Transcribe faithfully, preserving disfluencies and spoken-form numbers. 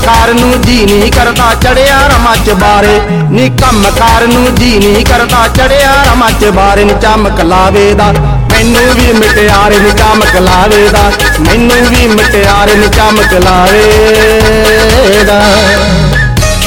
Car नू जी नहीं करता चढ़िया रमा चबारे नी कम कार नू जी नहीं करता चढ़िया रमा चबारे नी चमक लावे दा मैनू भी मटियारे नी चमक लावे दा मैनू भी मटियारे नी चमक लावे दा।